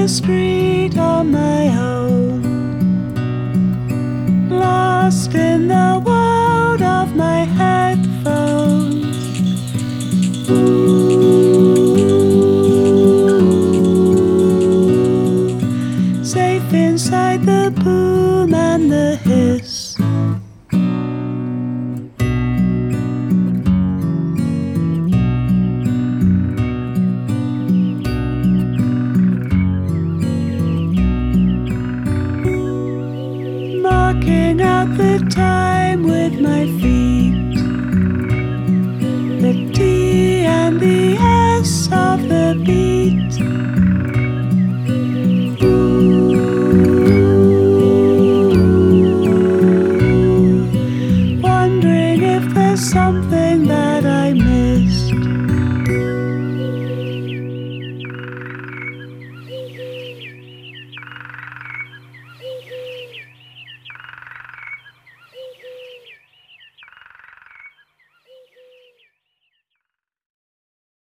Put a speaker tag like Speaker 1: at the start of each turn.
Speaker 1: the street on my own, lost in the world of my headphones. Ooh, safe inside the boom and the hiss. Marking out the time with my feet.